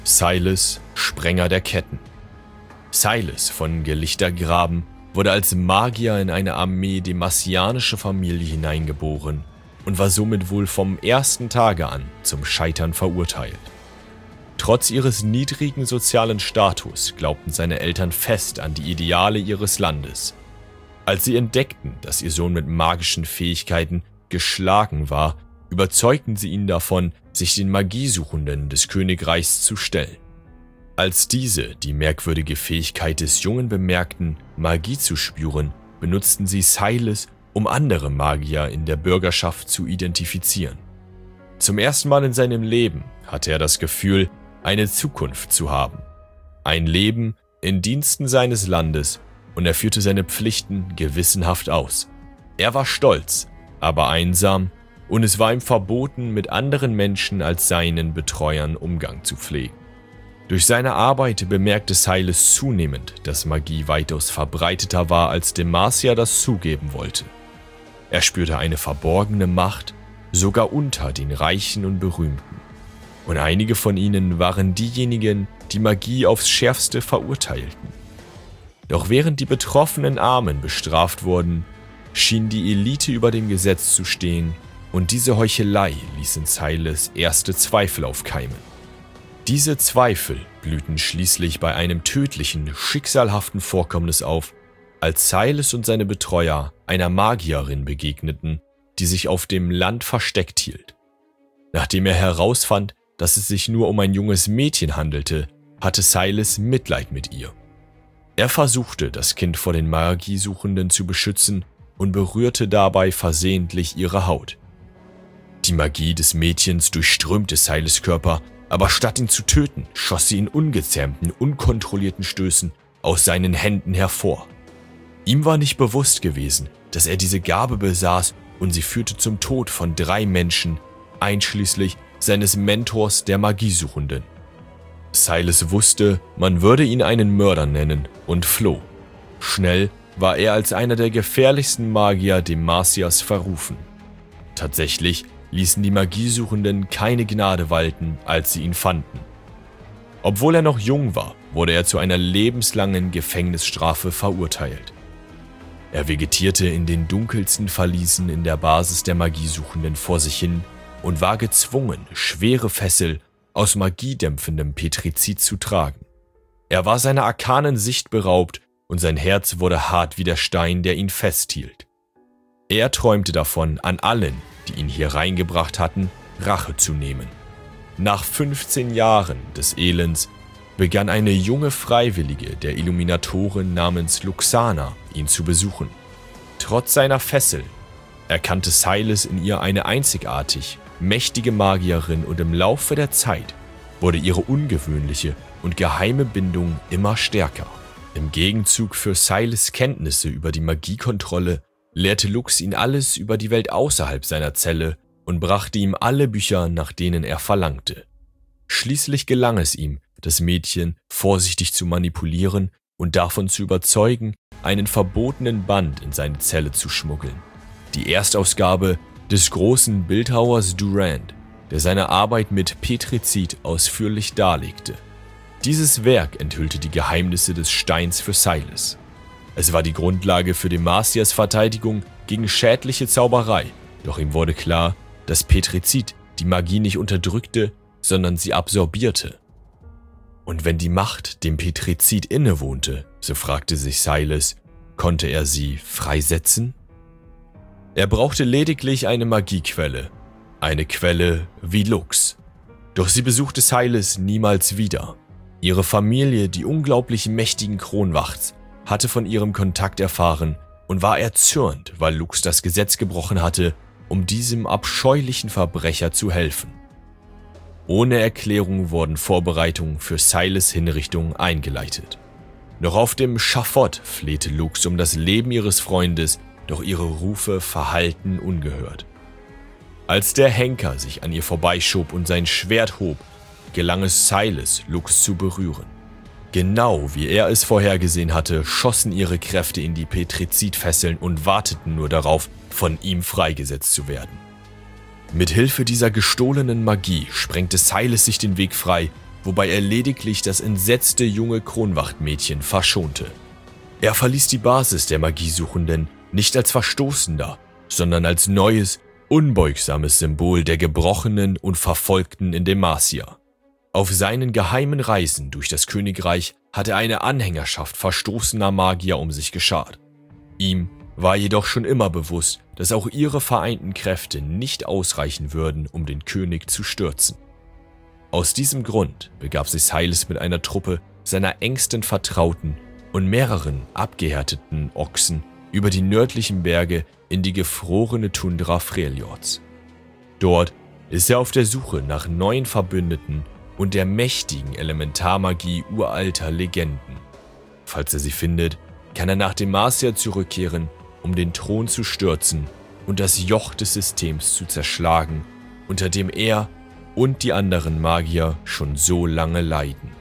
Silas, Sprenger der Ketten. Silas von Gelichtergraben wurde als Magier in eine Armee demassianischer Familie hineingeboren und war somit wohl vom ersten Tage an zum Scheitern verurteilt. Trotz ihres niedrigen sozialen Status glaubten seine Eltern fest an die Ideale ihres Landes. Als sie entdeckten, dass ihr Sohn mit magischen Fähigkeiten geschlagen war, überzeugten sie ihn davon, sich den Magiesuchenden des Königreichs zu stellen. Als diese die merkwürdige Fähigkeit des Jungen bemerkten, Magie zu spüren, benutzten sie Silas, um andere Magier in der Bürgerschaft zu identifizieren. Zum ersten Mal in seinem Leben hatte er das Gefühl, eine Zukunft zu haben. Ein Leben in Diensten seines Landes, und er führte seine Pflichten gewissenhaft aus. Er war stolz, aber einsam, und es war ihm verboten, mit anderen Menschen als seinen Betreuern Umgang zu pflegen. Durch seine Arbeit bemerkte Silas zunehmend, dass Magie weitaus verbreiteter war, als Demacia das zugeben wollte. Er spürte eine verborgene Macht, sogar unter den Reichen und Berühmten. Und einige von ihnen waren diejenigen, die Magie aufs Schärfste verurteilten. Doch während die betroffenen Armen bestraft wurden, schien die Elite über dem Gesetz zu stehen, und diese Heuchelei ließ in Silas erste Zweifel aufkeimen. Diese Zweifel blühten schließlich bei einem tödlichen, schicksalhaften Vorkommnis auf, als Silas und seine Betreuer einer Magierin begegneten, die sich auf dem Land versteckt hielt. Nachdem er herausfand, dass es sich nur um ein junges Mädchen handelte, hatte Silas Mitleid mit ihr. Er versuchte, das Kind vor den Magiesuchenden zu beschützen und berührte dabei versehentlich ihre Haut. Die Magie des Mädchens durchströmte Silas' Körper, aber statt ihn zu töten, schoss sie in ungezähmten, unkontrollierten Stößen aus seinen Händen hervor. Ihm war nicht bewusst gewesen, dass er diese Gabe besaß, und sie führte zum Tod von 3 Menschen, einschließlich seines Mentors der Magiesuchenden. Silas wusste, man würde ihn einen Mörder nennen, und floh. Schnell war er als einer der gefährlichsten Magier Demacias verrufen. Tatsächlich ließen die Magiesuchenden keine Gnade walten, als sie ihn fanden. Obwohl er noch jung war, wurde er zu einer lebenslangen Gefängnisstrafe verurteilt. Er vegetierte in den dunkelsten Verließen in der Basis der Magiesuchenden vor sich hin und war gezwungen, schwere Fessel aus magiedämpfendem Petrizid zu tragen. Er war seiner arkanen Sicht beraubt und sein Herz wurde hart wie der Stein, der ihn festhielt. Er träumte davon, an allen, die ihn hier reingebracht hatten, Rache zu nehmen. Nach 15 Jahren des Elends begann eine junge Freiwillige der Illuminatoren namens Luxana, ihn zu besuchen. Trotz seiner Fesseln erkannte Silas in ihr eine einzigartig mächtige Magierin, und im Laufe der Zeit wurde ihre ungewöhnliche und geheime Bindung immer stärker. Im Gegenzug für Silas' Kenntnisse über die Magiekontrolle lehrte Lux ihn alles über die Welt außerhalb seiner Zelle und brachte ihm alle Bücher, nach denen er verlangte. Schließlich gelang es ihm, das Mädchen vorsichtig zu manipulieren und davon zu überzeugen, einen verbotenen Band in seine Zelle zu schmuggeln. Die Erstausgabe des großen Bildhauers Durand, der seine Arbeit mit Petrizid ausführlich darlegte. Dieses Werk enthüllte die Geheimnisse des Steins für Silas. Es war die Grundlage für Demacias Verteidigung gegen schädliche Zauberei, doch ihm wurde klar, dass Petrizid die Magie nicht unterdrückte, sondern sie absorbierte. Und wenn die Macht dem Petrizid innewohnte, so fragte sich Silas, konnte er sie freisetzen? Er brauchte lediglich eine Magiequelle, eine Quelle wie Lux. Doch sie besuchte Silas niemals wieder. Ihre Familie, die unglaublich mächtigen Kronwachts, hatte von ihrem Kontakt erfahren und war erzürnt, weil Lux das Gesetz gebrochen hatte, um diesem abscheulichen Verbrecher zu helfen. Ohne Erklärung wurden Vorbereitungen für Silas' Hinrichtung eingeleitet. Noch auf dem Schafott flehte Lux um das Leben ihres Freundes, doch ihre Rufe verhallten ungehört. Als der Henker sich an ihr vorbeischob und sein Schwert hob, gelang es Silas, Lux zu berühren. Genau wie er es vorhergesehen hatte, schossen ihre Kräfte in die Petrizidfesseln und warteten nur darauf, von ihm freigesetzt zu werden. Mit Hilfe dieser gestohlenen Magie sprengte Silas sich den Weg frei wobei er lediglich das entsetzte junge Kronwachtmädchen verschonte. Er verließ die Basis der Magiesuchenden nicht als Verstoßener, sondern als neues, unbeugsames Symbol der Gebrochenen und Verfolgten in Demacia. Auf seinen geheimen Reisen durch das Königreich hatte er eine Anhängerschaft verstoßener Magier um sich geschart. Ihm war jedoch schon immer bewusst, dass auch ihre vereinten Kräfte nicht ausreichen würden, um den König zu stürzen. Aus diesem Grund begab sich Silas mit einer Truppe seiner engsten Vertrauten und mehreren abgehärteten Ochsen über die nördlichen Berge in die gefrorene Tundra Freljords. Dort ist er auf der Suche nach neuen Verbündeten und der mächtigen Elementarmagie uralter Legenden. Falls er sie findet, kann er nach Demacia zurückkehren, um den Thron zu stürzen und das Joch des Systems zu zerschlagen, unter dem er und die anderen Magier schon so lange leiden.